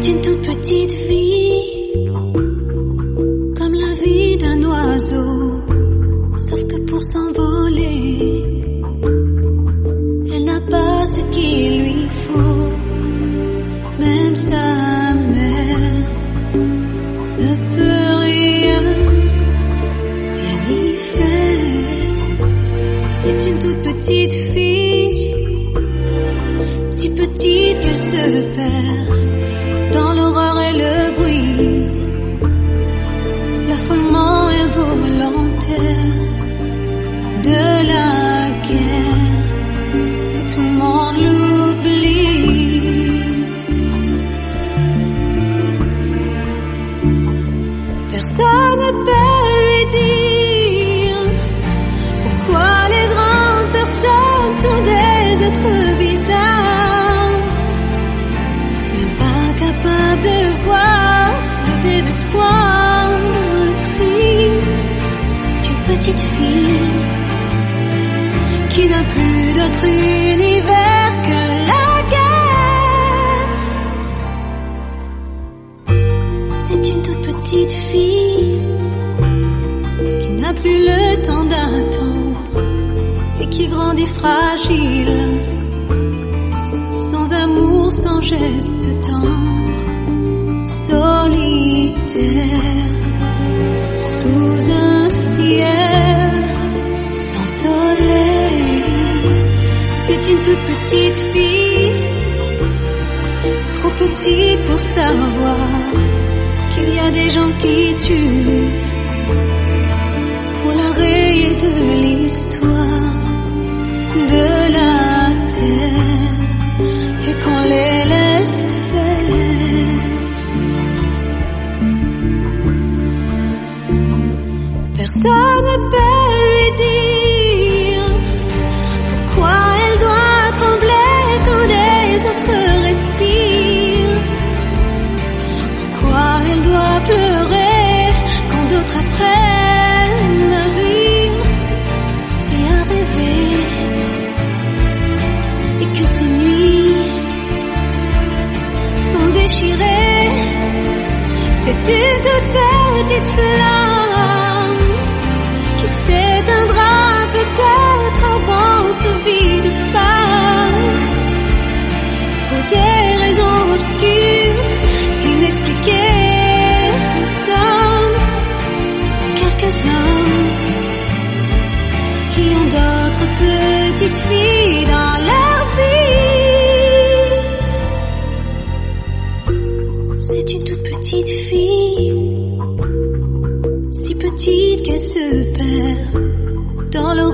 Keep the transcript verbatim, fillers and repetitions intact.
une toute petite fille, comme la vie d'un oiseau, sauf que pour s'envoler, elle n'a pas ce qu'il lui faut. Même sa mère ne peut rien, rien y faire. C'est une toute petite fille, si petite qu'elle se perd dans l'horreur et le bruit, l'affolement involontaire de la guerre, et tout le monde l'oublie. Personne ne peut lui dire pourquoi les grandes personnes sont des êtres bizarres, même pas capables de voir le désespoir de le cri d'une petite fille qui n'a plus d'autre univers que la guerre. C'est une toute petite fille qui n'a plus le temps d'attendre et qui grandit fragile, sans amour, sans geste tendre, solitaire, sous un ciel sans soleil. C'est une toute petite fille, trop petite pour savoir qu'il y a des gens qui tuent pour la rayer de l'histoire de la terre, et qu'on les laisse faire. Personne ne peut lui dire pourquoi elle doit trembler quand les autres respirent, pourquoi elle doit pleurer quand d'autres apprennent à rire et à rêver, et que ces nuits sont déchirées. C'est une toute petite flamme qui s'éteindra peut-être avant sa vie de femme, pour des raisons obscures, inexpliquées. Nous sommes quelques hommes qui ont d'autres petites filles dans leur vie. C'est une toute petite fille, si petite qu'elle se perd dans le